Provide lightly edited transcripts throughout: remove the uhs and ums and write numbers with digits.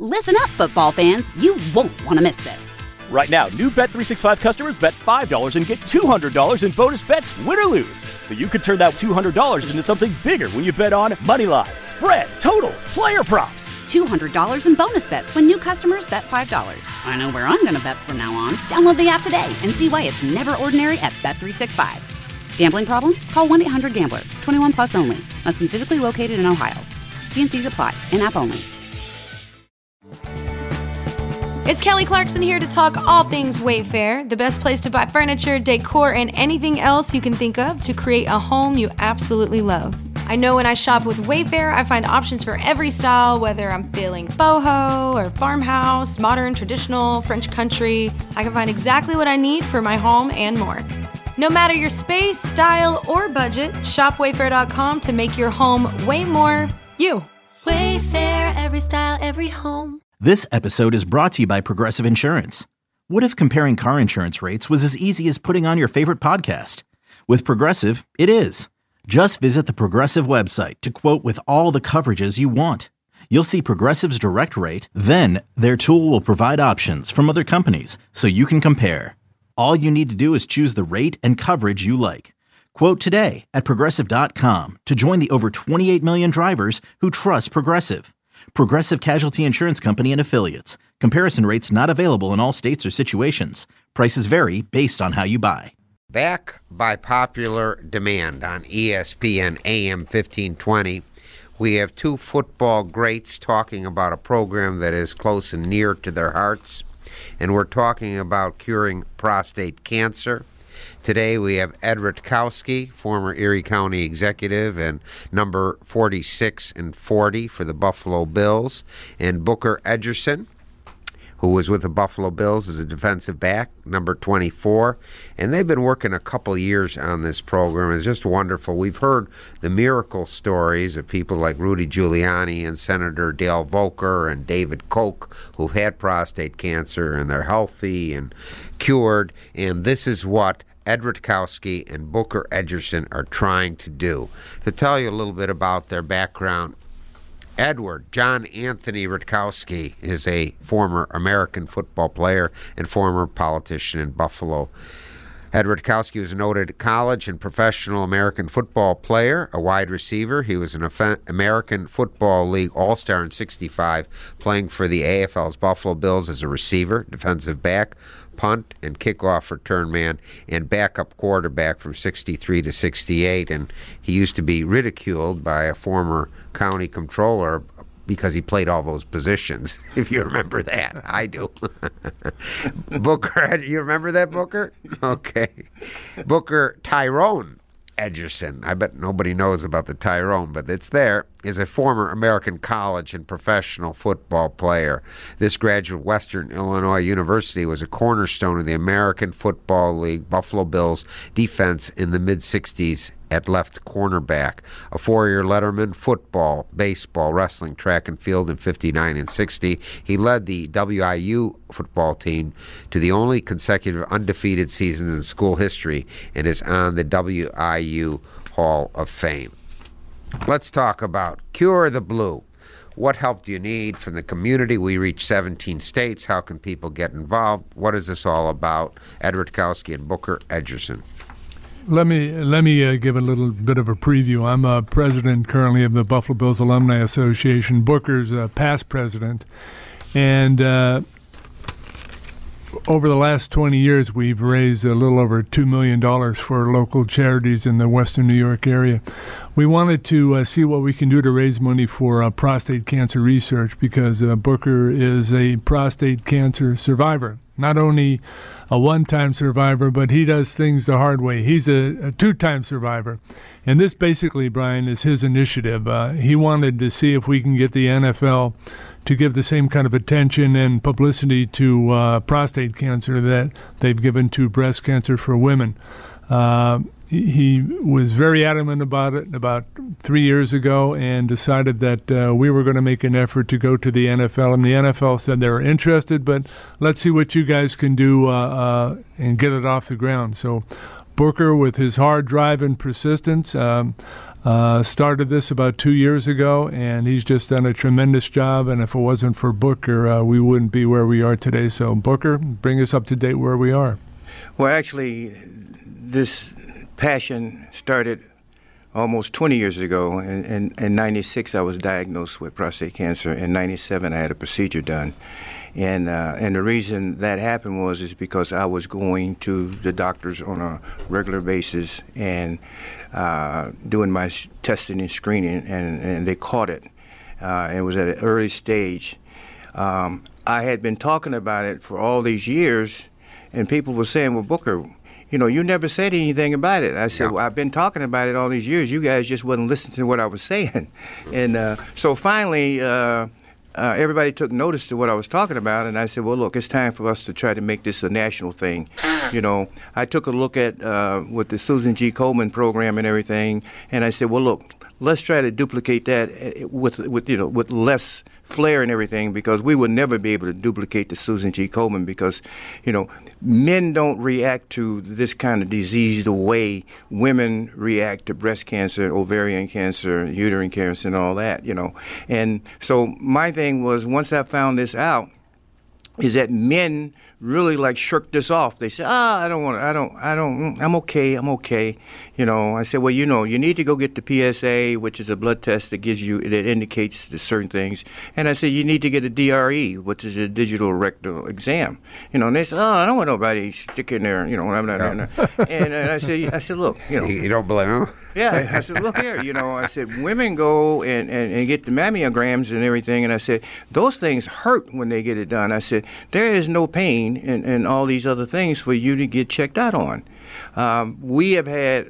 Listen up, football fans. You won't want to miss this. Right now, new Bet365 customers bet $5 and get $200 in bonus bets, win or lose. So you could turn that $200 into something bigger when you bet on money line, spread, totals, player props. $200 in bonus bets when new customers bet $5. I know where I'm going to bet from now on. Download the app today and see why it's never ordinary at Bet365. Gambling problem? Call 1-800-GAMBLER. 21 plus only. Must be physically located in Ohio. T&Cs apply. In-app only. It's Kelly Clarkson here to talk all things Wayfair, the best place to buy furniture, decor, and anything else you can think of to create a home you absolutely love. I know when I shop with Wayfair, I find options for every style, whether I'm feeling boho or farmhouse, modern, traditional, French country. I can find exactly what I need for my home and more. No matter your space, style, or budget, shop Wayfair.com to make your home way more you. Wayfair, every style, every home. This episode is brought to you by Progressive Insurance. What if comparing car insurance rates was as easy as putting on your favorite podcast? With Progressive, it is. Just visit the Progressive website to quote with all the coverages you want. You'll see Progressive's direct rate, then their tool will provide options from other companies so you can compare. All you need to do is choose the rate and coverage you like. Quote today at Progressive.com to join the over 28 million drivers who trust Progressive. Progressive Casualty Insurance Company and Affiliates. Comparison rates not available in all states or situations. Prices vary based on how you buy. Back by popular demand on ESPN AM 1520, we have two football greats talking about a program that is close and near to their hearts, and we're talking about curing prostate cancer. Today we have Ed Rutkowski, former Erie County executive and number 46 and 40 for the Buffalo Bills, and Booker Edgerson, who was with the Buffalo Bills as a defensive back, number 24. And they've been working a couple years on this program. It's just wonderful. We've heard the miracle stories of people like Rudy Giuliani and Senator Dale Volcker and David Koch, who've had prostate cancer, and they're healthy and cured. And this is what Ed Rutkowski and Booker Edgerson are trying to do. To tell you a little bit about their background, Edward John Anthony Rutkowski is a former American football player and former politician in Buffalo. Ed Rutkowski was a noted college and professional American football player, a wide receiver. He was an American Football League All-Star in '65, playing for the AFL's Buffalo Bills as a receiver, defensive back, punt and kickoff return man, and backup quarterback from '63 to '68. And he used to be ridiculed by a former county controller because he played all those positions, if you remember that. I do. Booker, you remember that, Booker? Okay. Booker Tyrone Edgerson, I bet nobody knows about the Tyrone, but it's there, is a former American college and professional football player. This graduate of Western Illinois University was a cornerstone of the American Football League Buffalo Bills defense in the mid-'60s at left cornerback. A four-year letterman, football, baseball, wrestling, track and field in '59 and '60. He led the WIU football team to the only consecutive undefeated seasons in school history and is on the WIU Hall of Fame. Let's talk about Cure the Blue. What help do you need from the community? We reach 17 states. How can people get involved? What is this all about? Ed Rutkowski and Booker Edgerson. Let me give a little bit of a preview. I'm president currently of the Buffalo Bills Alumni Association. Booker's past president. And over the last 20 years, we've raised a little over $2 million for local charities in the Western New York area. We wanted to see what we can do to raise money for prostate cancer research because Booker is a prostate cancer survivor. Not only a one-time survivor, but he does things the hard way. He's a two-time survivor. And this basically, Brian, is his initiative. He wanted to see if we can get the NFL to give the same kind of attention and publicity to prostate cancer that they've given to breast cancer for women. He was very adamant about it about 3 years ago and decided that we were going to make an effort to go to the NFL. And the NFL said they were interested, but let's see what you guys can do and get it off the ground. So Booker, with his hard drive and persistence, Started this about 2 years ago, and he's just done a tremendous job. And if it wasn't for Booker, we wouldn't be where we are today. So, Booker, bring us up to date where we are. Well, actually, this passion started almost 20 years ago. In 96, I was diagnosed with prostate cancer. In 97, I had a procedure done. And the reason that happened is because I was going to the doctors on a regular basis and doing my testing and screening, and they caught it. It was at an early stage. I had been talking about it for all these years, and people were saying, well, Booker, you never said anything about it. I said, well, I've been talking about it all these years. You guys just wasn't listening to what I was saying. And so finally, everybody took notice to what I was talking about, and I said, well, look, it's time for us to try to make this a national thing. I took a look at with the Susan G. Komen program and everything, and I said, well, look, let's try to duplicate that with less flair and everything, because we would never be able to duplicate the Susan G. Komen, because, men don't react to this kind of disease the way women react to breast cancer, ovarian cancer, uterine cancer, and all that, And so my thing was, once I found this out, is that men really shook this off. They said, I'm okay. I said, well, you need to go get the PSA, which is a blood test that indicates the certain things. And I said, you need to get a DRE, which is a digital rectal exam. And they said, I don't want nobody sticking there, I'm not. And I said, look, You don't blame them? Yeah, I said, look here, I said, women go and get the mammograms and everything, and I said, those things hurt when they get it done. I said, there is no pain and all these other things for you to get checked out on. We have had,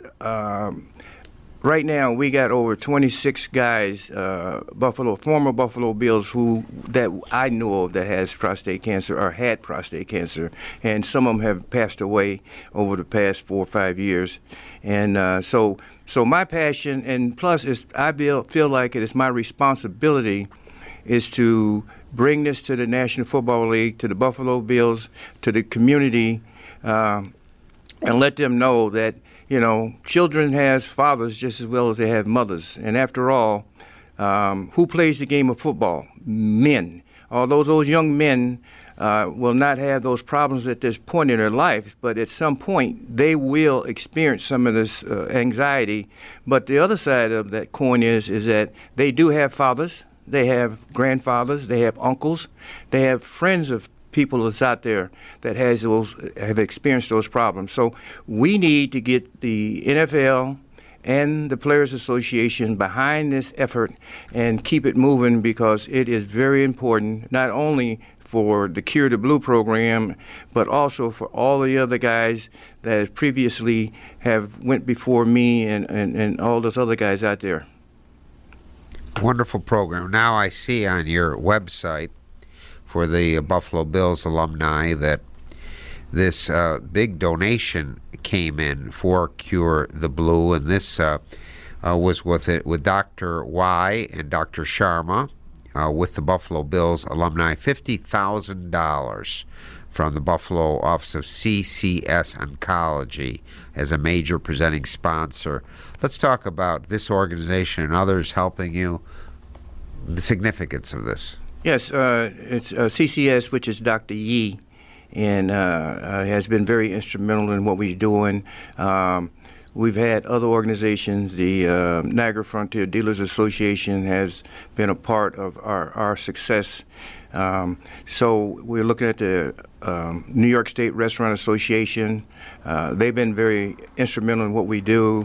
right now, we got over 26 guys, former Buffalo Bills that I know of that has prostate cancer or had prostate cancer, and some of them have passed away over the past 4 or 5 years. And so my passion, and plus I feel like it is my responsibility, is to bring this to the National Football League, to the Buffalo Bills, to the community, and let them know that, children have fathers just as well as they have mothers. And after all, who plays the game of football? Men. Although those young men will not have those problems at this point in their life, but at some point they will experience some of this anxiety. But the other side of that coin is that they do have fathers, they have grandfathers, they have uncles, they have friends of people that's out there that have experienced those problems. So we need to get the NFL and the Players Association behind this effort and keep it moving, because it is very important, not only for the Cure the Blue program, but also for all the other guys that previously have went before me and all those other guys out there. Wonderful program. Now I see on your website for the Buffalo Bills alumni that this big donation came in for Cure the Blue, and this was with Dr. Y and Dr. Sharma with the Buffalo Bills alumni, $50,000 from the Buffalo office of CCS Oncology as a major presenting sponsor. Let's talk about this organization and others helping you, the significance of this. Yes, it's CCS, which is Dr. Yee, and has been very instrumental in what we're doing. We've had other organizations. The Niagara Frontier Dealers Association has been a part of our success. So we're looking at the New York State Restaurant Association. They've been very instrumental in what we do.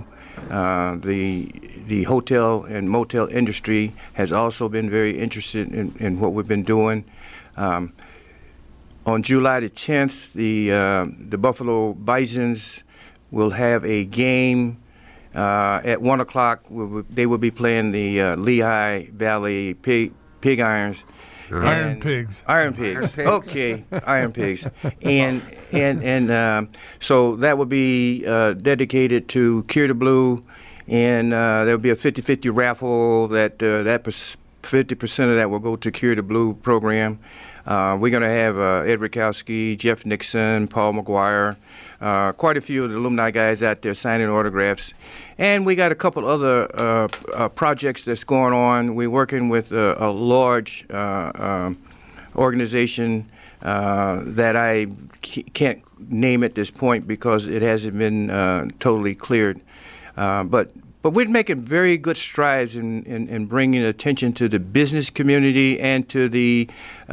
The hotel and motel industry has also been very interested in what we've been doing. On July the 10th, the Buffalo Bisons will have a game at 1 o'clock. They will be playing the Lehigh Valley Pig Irons. Iron Pigs. Iron Pigs. Okay, Iron Pigs. And so that will be dedicated to Cure the Blue, and there will be a 50-50 raffle that 50% of that will go to Cure the Blue program. We're going to have Ed Rakowski, Jeff Nixon, Paul McGuire, quite a few of the alumni guys out there signing autographs. And we got a couple other projects that's going on. We're working with a large organization that I can't name at this point because it hasn't been totally cleared. But we're making very good strides in bringing attention to the business community and to the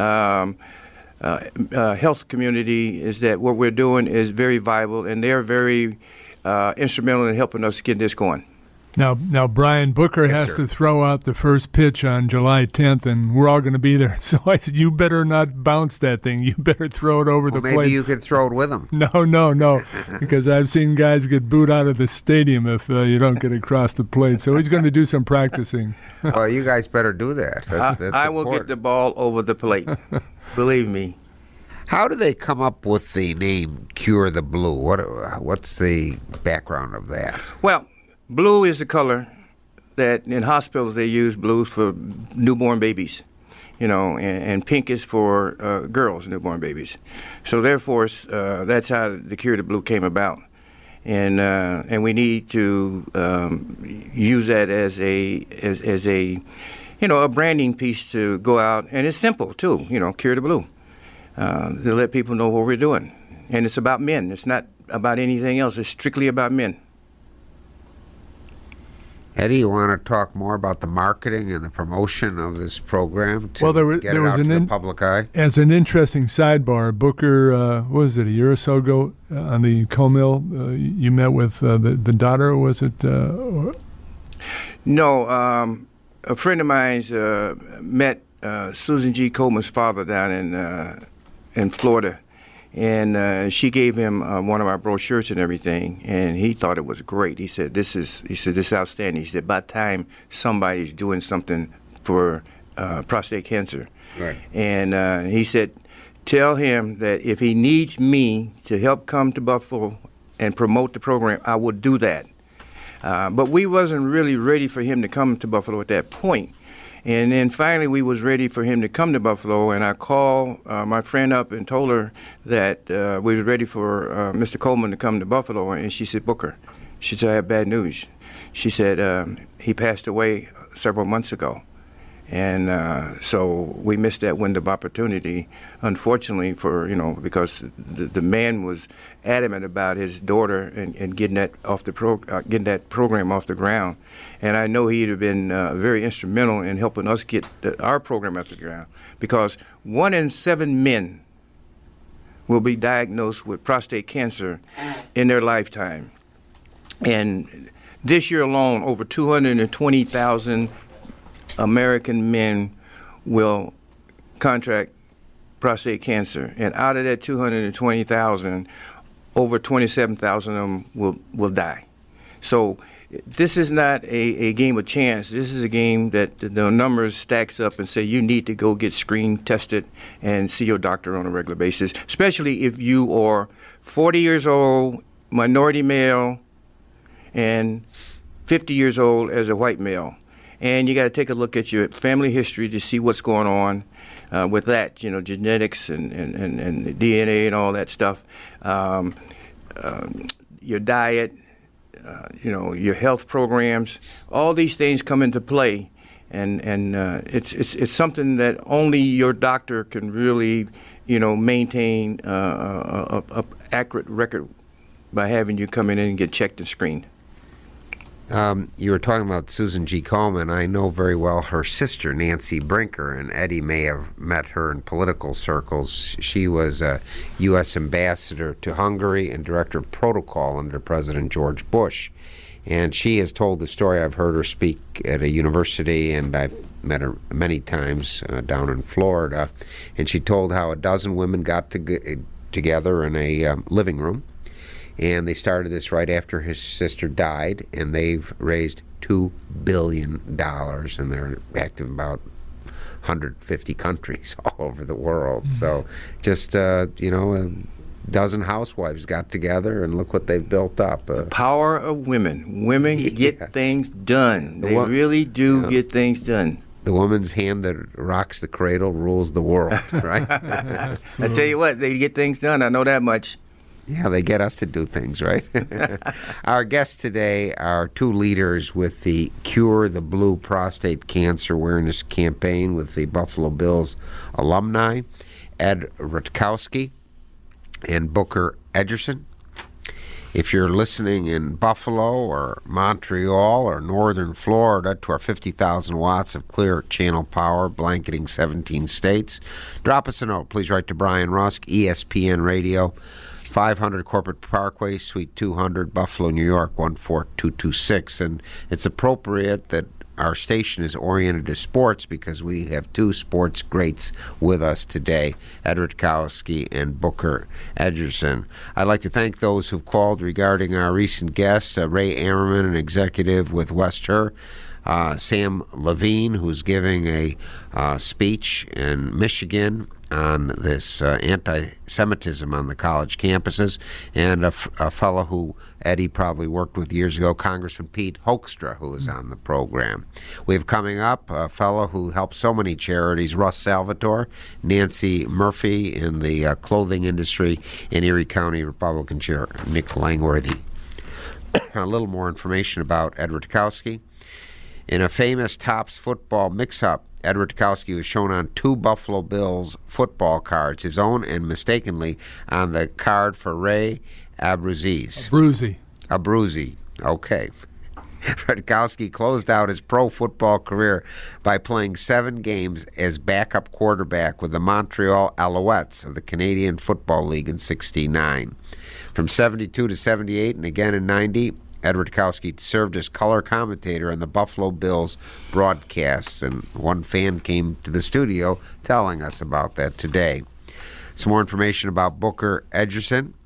health community. Is that what we're doing is very viable, and they're very instrumental in helping us get this going. Now, Brian Booker has to throw out the first pitch on July 10th, and we're all going to be there. So I said, you better not bounce that thing. You better throw it over the plate. Maybe you could throw it with him. No, because I've seen guys get booed out of the stadium if you don't get across the plate. So he's going to do some practicing. Well, you guys better do that. That's I will get the ball over the plate. Believe me. How do they come up with the name Cure the Blue? What's the background of that? Well, blue is the color that in hospitals they use blues for newborn babies, and pink is for girls, newborn babies. So therefore, that's how the Cure the Blue came about, and we need to use that as a a branding piece to go out, and it's simple too, Cure the Blue, to let people know what we're doing, and it's about men. It's not about anything else. It's strictly about men. Eddie, you want to talk more about the marketing and the promotion of this program to get it out to the public eye? As an interesting sidebar, Booker, what was it, a year or so ago on the Co-Mill, you met with the daughter, was it? No, a friend of mine's met Susan G. Coleman's father down in Florida. And she gave him one of our brochures and everything, and he thought it was great. He said, "This is outstanding." He said, "By the time somebody's doing something for prostate cancer," right. And he said, "Tell him that if he needs me to help come to Buffalo and promote the program, I will do that." But we wasn't really ready for him to come to Buffalo at that point. And then finally we was ready for him to come to Buffalo, and I called my friend up and told her that we was ready for Mr. Coleman to come to Buffalo, and she said, "Booker," she said, "I have bad news." She said, "He passed away several months ago." And so we missed that window of opportunity, unfortunately, because the man was adamant about his daughter and getting that getting that program off the ground. And I know he'd have been very instrumental in helping us get our program off the ground, because 1 in 7 men will be diagnosed with prostate cancer in their lifetime. And this year alone, over 220,000 American men will contract prostate cancer, and out of that 220,000, over 27,000 of them will die. So this is not a game of chance. This is a game that the numbers stacks up and say you need to go get screened, tested, and see your doctor on a regular basis, especially if you are 40 years old, minority male, and 50 years old as a white male. And you got to take a look at your family history to see what's going on with that, genetics and DNA and all that stuff. Your diet, your health programs, all these things come into play, and it's something that only your doctor can really, maintain a accurate record by having you come in and get checked and screened. You were talking about Susan G. Coleman. I know very well her sister, Nancy Brinker, and Eddie may have met her in political circles. She was a U.S. ambassador to Hungary and director of protocol under President George Bush. And she has told the story. I've heard her speak at a university, and I've met her many times down in Florida. And she told how a dozen women got together in a living room. And they started this right after his sister died, and they've raised $2 billion, and they're active in about 150 countries all over the world. Mm-hmm. So just, a dozen housewives got together, and look what they've built up. The power of women. Women get things done. They really do get things done. The woman's hand that rocks the cradle rules the world, right? I tell you what, they get things done. I know that much. Yeah, they get us to do things, right? Our guests today are two leaders with the Cure the Blue prostate cancer awareness campaign with the Buffalo Bills alumni, Ed Rutkowski and Booker Ederson. If you're listening in Buffalo or Montreal or northern Florida to our 50,000 watts of clear channel power blanketing 17 states, drop us a note. Please write to Brian Rusk, ESPN Radio, 500 Corporate Parkway, Suite 200, Buffalo, New York, 14226. And it's appropriate that our station is oriented to sports because we have two sports greats with us today, Ed Rutkowski and Booker Ederson. I'd like to thank those who've called regarding our recent guests, Ray Ammerman, an executive with West-Her, Sam Levine, who's giving a speech in Michigan on this anti-Semitism on the college campuses, and a fellow who Eddie probably worked with years ago, Congressman Pete Hoekstra, who is on the program. We have coming up a fellow who helps so many charities, Russ Salvatore, Nancy Murphy in the clothing industry, and Erie County Republican Chair Nick Langworthy. A little more information about Ed Rutkowski. In a famous Topps football mix-up, Ed Rutkowski was shown on two Buffalo Bills football cards, his own and mistakenly on the card for Ray Abruzzi. Abruzzi. Okay. Rutkowski closed out his pro football career by playing 7 games as backup quarterback with the Montreal Alouettes of the Canadian Football League in '69. From 72 to 78 and again in 90, Ed Rutkowski served as color commentator on the Buffalo Bills broadcasts, and one fan came to the studio telling us about that today. Some more information about Booker Ederson.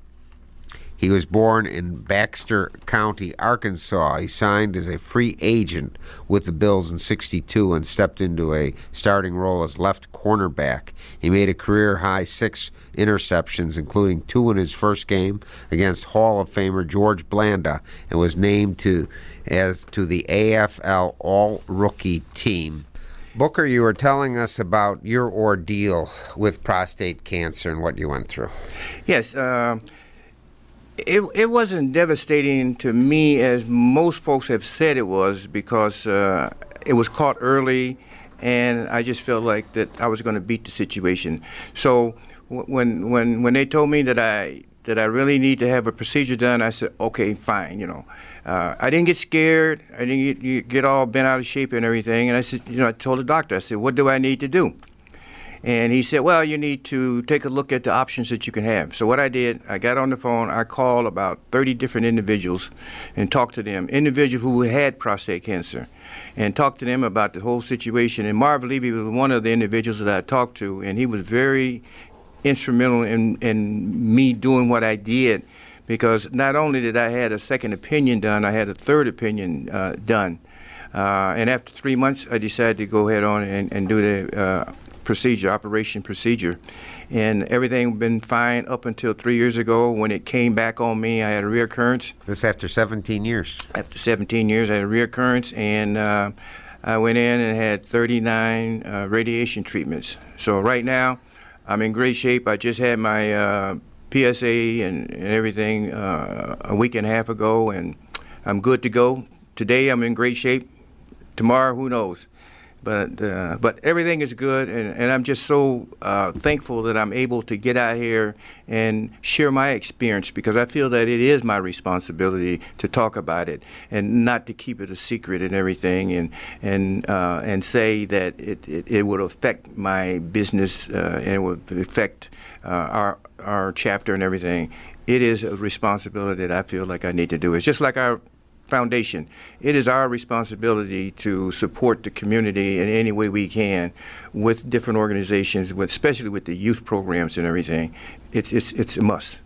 He was born in Baxter County, Arkansas. He signed as a free agent with the Bills in '62 and stepped into a starting role as left cornerback. He made a career-high 6 interceptions, including 2 in his first game against Hall of Famer George Blanda, and was named to the AFL All-Rookie team. Booker, you were telling us about your ordeal with prostate cancer and what you went through. Yes, It wasn't devastating to me as most folks have said it was, because it was caught early, and I just felt like that I was going to beat the situation. So when they told me that I really need to have a procedure done, I said, okay, fine. I didn't get scared. I didn't get all bent out of shape and everything. And I said, I told the doctor, I said, what do I need to do? And he said, well, you need to take a look at the options that you can have. So what I did, I got on the phone, I called about 30 different individuals and talked to them, individuals who had prostate cancer, and talked to them about the whole situation. And Marv Levy was one of the individuals that I talked to, and he was very instrumental in me doing what I did, because not only did I have a second opinion done, I had a third opinion done. And after 3 months, I decided to go ahead on and do the operation procedure, and everything been fine up until 3 years ago when it came back on me. I had a reoccurrence. This after 17 years? After 17 years, I had a reoccurrence, and I went in and had 39 radiation treatments. So right now, I'm in great shape. I just had my PSA and everything a week and a half ago, and I'm good to go. Today, I'm in great shape. Tomorrow, who knows? But everything is good, and I'm just so thankful that I'm able to get out here and share my experience, because I feel that it is my responsibility to talk about it and not to keep it a secret and everything, and say that it would affect my business and it would affect our chapter and everything. It is a responsibility that I feel like I need to do. It's just like our foundation. It is our responsibility to support the community in any way we can with different organizations, especially with the youth programs and everything. It's a must.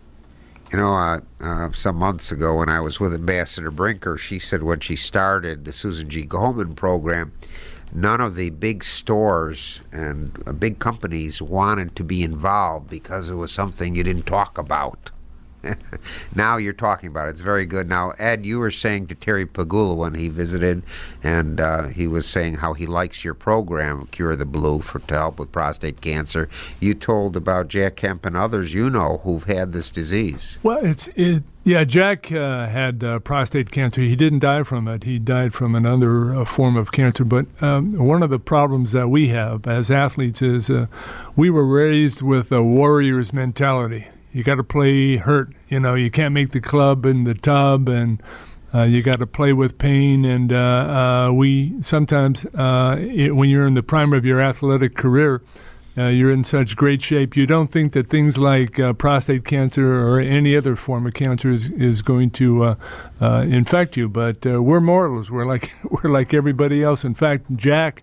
Some months ago when I was with Ambassador Brinker, she said when she started the Susan G. Goldman program, none of the big stores and big companies wanted to be involved because it was something you didn't talk about. Now you're talking about it. It's very good. Now, Ed, you were saying to Terry Pagula when he visited, and he was saying how he likes your program, Cure the Blue, to help with prostate cancer. You told about Jack Kemp and others you know who've had this disease. Well, Jack had prostate cancer. He didn't die from it. He died from another form of cancer. But one of the problems that we have as athletes is we were raised with a warrior's mentality. You got to play hurt. You can't make the club in the tub, and you got to play with pain. And we sometimes, when you're in the prime of your athletic career, you're in such great shape. You don't think that things like prostate cancer or any other form of cancer is going to infect you. But we're mortals. We're like everybody else. In fact, Jack,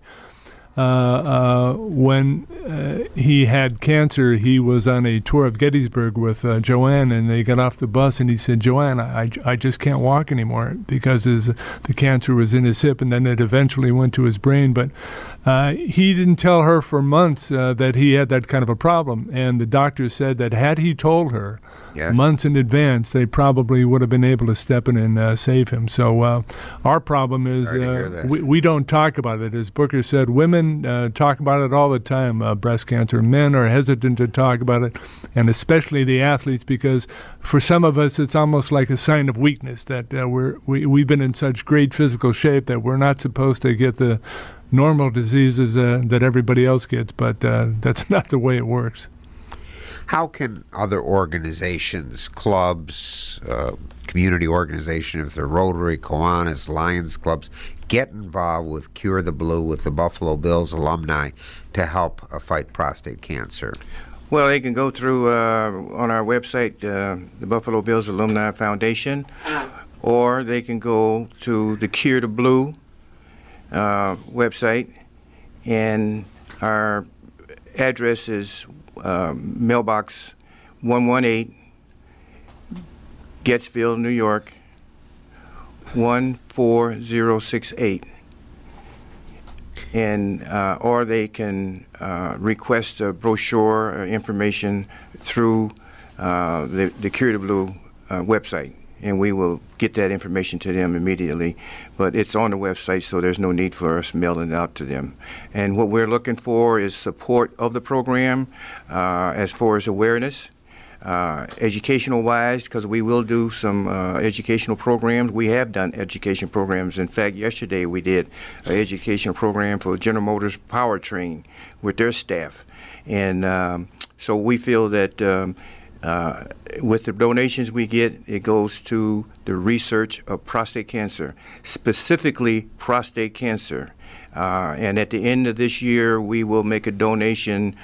when he had cancer, he was on a tour of Gettysburg with Joanne, and they got off the bus, and he said, "Joanne, I just can't walk anymore," because the cancer was in his hip, and then it eventually went to his brain. But he didn't tell her for months that he had that kind of a problem, and the doctor said that had he told her months in advance, they probably would have been able to step in and save him. So our problem is we don't talk about it. As Booker said, women talk about it all the time, breast cancer. Men are hesitant to talk about it, and especially the athletes, because for some of us it's almost like a sign of weakness that we've been in such great physical shape that we're not supposed to get the normal diseases that everybody else gets, but that's not the way it works. How can other organizations, clubs, community organizations, if they're Rotary, Kiwanis, Lions clubs, get involved with Cure the Blue, with the Buffalo Bills alumni, to help fight prostate cancer? Well, they can go through on our website, the Buffalo Bills Alumni Foundation, or they can go to the Cure the Blue website, and our address is mailbox 118, Gettsville, New York 14068, and or they can request a brochure information through the Cure the Blue website, and we will get that information to them immediately. But it's on the website, so there's no need for us mailing it out to them. And what we're looking for is support of the program as far as awareness, educational-wise, because we will do some educational programs. We have done education programs. In fact, yesterday we did an education program for General Motors Powertrain with their staff. And so we feel that with the donations we get, it goes to the research of prostate cancer, specifically prostate cancer. And at the end of this year, we will make a donation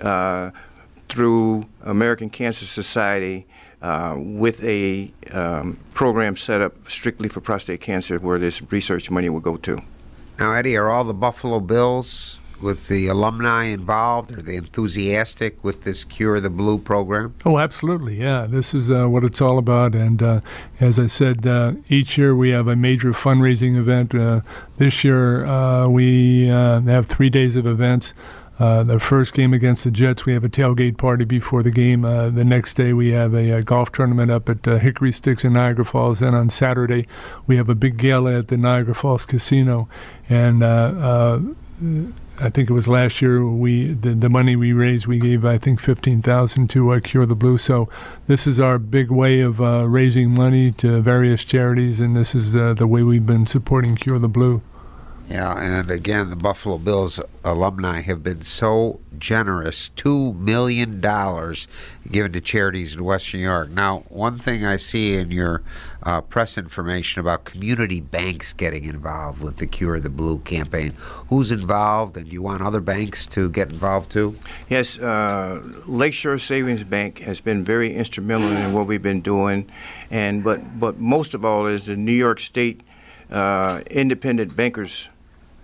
through American Cancer Society with a program set up strictly for prostate cancer, where this research money will go to. Now, Eddie, are all the Buffalo Bills with the alumni involved? Are they enthusiastic with this Cure the Blue program? Oh, absolutely, yeah. This is what it's all about. And as I said, each year we have a major fundraising event. This year we have 3 days of events. The first game against the Jets, we have a tailgate party before the game. The next day, we have a golf tournament up at Hickory Sticks in Niagara Falls. Then on Saturday, we have a big gala at the Niagara Falls Casino. And I think it was last year, the money we raised, we gave, I think, $15,000 to Cure the Blue. So this is our big way of raising money to various charities, and this is the way we've been supporting Cure the Blue. Yeah, and again, the Buffalo Bills alumni have been so generous, $2 million given to charities in Western New York. Now, one thing I see in your press information about community banks getting involved with the Cure the Blue campaign. Who's involved, and do you want other banks to get involved too? Yes, Lakeshore Savings Bank has been very instrumental in what we've been doing, and but most of all is the New York State independent bankers.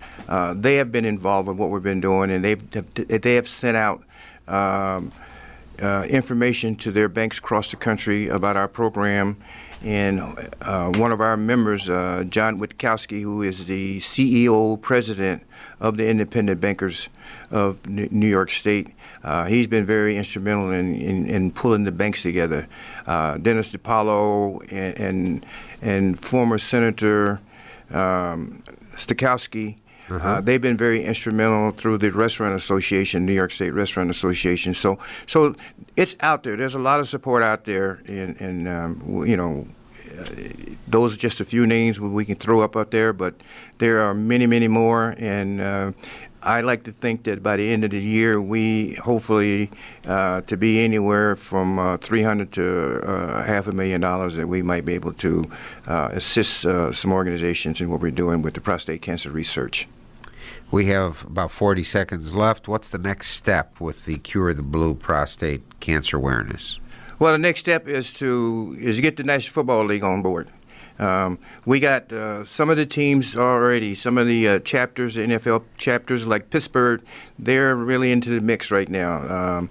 They have been involved with what we've been doing, and they have sent out information to their banks across the country about our program. And one of our members, John Witkowski, who is the CEO, president of the Independent Bankers of New York State, he's been very instrumental in pulling the banks together. Dennis DiPaolo and former Senator Stokowski, they've been very instrumental through the Restaurant Association, New York State Restaurant Association. So it's out there. There's a lot of support out there, and you know, those are just a few names we can throw up there, but there are many, many more. And I like to think that by the end of the year, we hopefully to be anywhere from $300,000 to $500,000 that we might be able to assist some organizations in what we're doing with the prostate cancer research. We have about 40 seconds left. What's the next step with the Cure the Blue prostate cancer awareness? Well, the next step is to get the National Football League on board. We got some of the teams already, some of the chapters, the NFL chapters like Pittsburgh, they're really into the mix right now.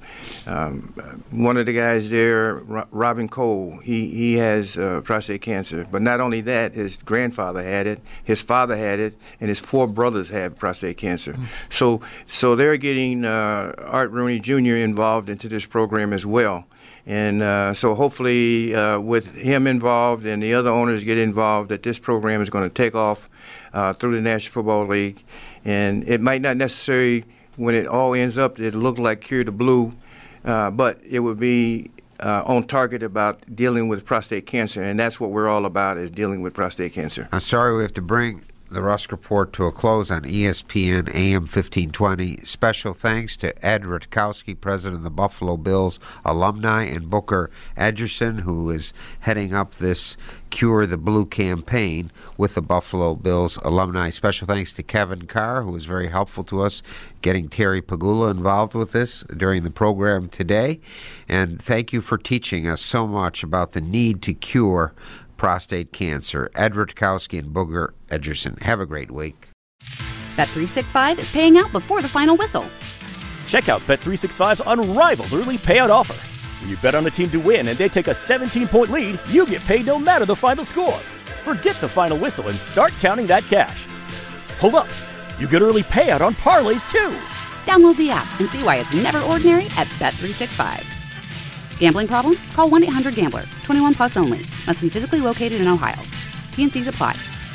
One of the guys there, Robin Cole, he has prostate cancer. But not only that, his grandfather had it, his father had it, and his 4 brothers have prostate cancer. So they're getting Art Rooney Jr. involved into this program as well. And so hopefully with him involved and the other owners get involved, that this program is going to take off through the National Football League. And it might not necessarily, when it all ends up, it'll look like Cure the Blue, but it would be on target about dealing with prostate cancer. And that's what we're all about, is dealing with prostate cancer. I'm sorry we have to bring the Rusk Report to a close on ESPN AM 1520. Special thanks to Ed Rutkowski, president of the Buffalo Bills alumni, and Booker Ederson, who is heading up this Cure the Blue campaign with the Buffalo Bills alumni. Special thanks to Kevin Carr, who was very helpful to us getting Terry Pagula involved with this during the program today. And thank you for teaching us so much about the need to cure prostate cancer. Ed Rutkowski and Booker Ederson. Have a great week. Bet365 is paying out before the final whistle. Check out Bet365's unrivaled early payout offer. When you bet on a team to win and they take a 17-point lead, you get paid no matter the final score. Forget the final whistle and start counting that cash. Hold up. You get early payout on parlays, too. Download the app and see why it's never ordinary at Bet365. Gambling problem? Call 1-800-GAMBLER. 21 plus only. Must be physically located in Ohio. T&Cs apply.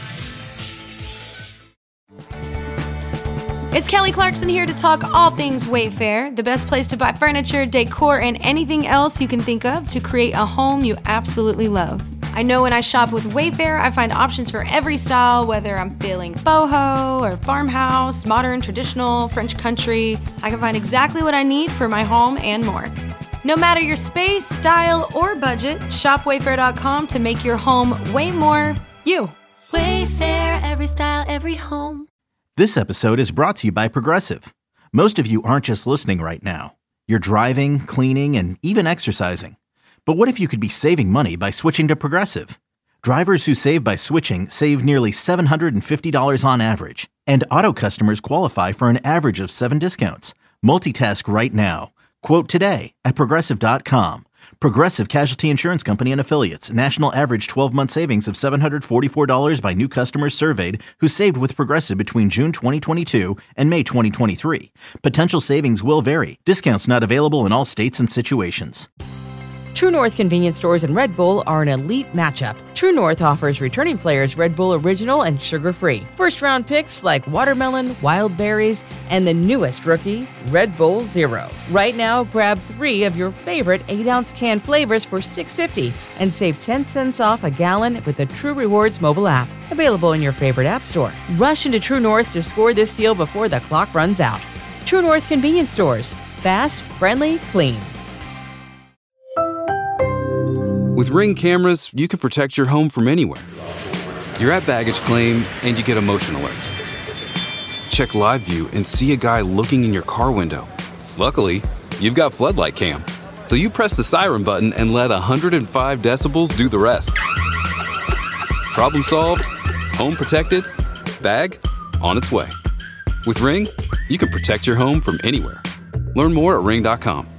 It's Kelly Clarkson here to talk all things Wayfair, the best place to buy furniture, decor, and anything else you can think of to create a home you absolutely love. I know when I shop with Wayfair, I find options for every style, whether I'm feeling boho or farmhouse, modern, traditional, French country. I can find exactly what I need for my home and more. No matter your space, style, or budget, shop Wayfair.com to make your home way more you. Wayfair, every style, every home. This episode is brought to you by Progressive. Most of you aren't just listening right now. You're driving, cleaning, and even exercising. But what if you could be saving money by switching to Progressive? Drivers who save by switching save nearly $750 on average. And auto customers qualify for an average of 7 discounts. Multitask right now. Quote today at Progressive.com. Progressive Casualty Insurance Company and Affiliates. National average 12-month savings of $744 by new customers surveyed who saved with Progressive between June 2022 and May 2023. Potential savings will vary. Discounts not available in all states and situations. True North convenience stores and Red Bull are an elite matchup. True North offers returning players Red Bull Original and sugar-free. First-round picks like watermelon, wild berries, and the newest rookie, Red Bull Zero. Right now, grab 3 of your favorite 8-ounce can flavors for $6.50 and save 10 cents off a gallon with the True Rewards mobile app. Available in your favorite app store. Rush into True North to score this deal before the clock runs out. True North convenience stores. Fast, friendly, clean. With Ring cameras, you can protect your home from anywhere. You're at baggage claim, and you get a motion alert. Check live view and see a guy looking in your car window. Luckily, you've got floodlight cam, so you press the siren button and let 105 decibels do the rest. Problem solved, home protected, bag on its way. With Ring, you can protect your home from anywhere. Learn more at ring.com.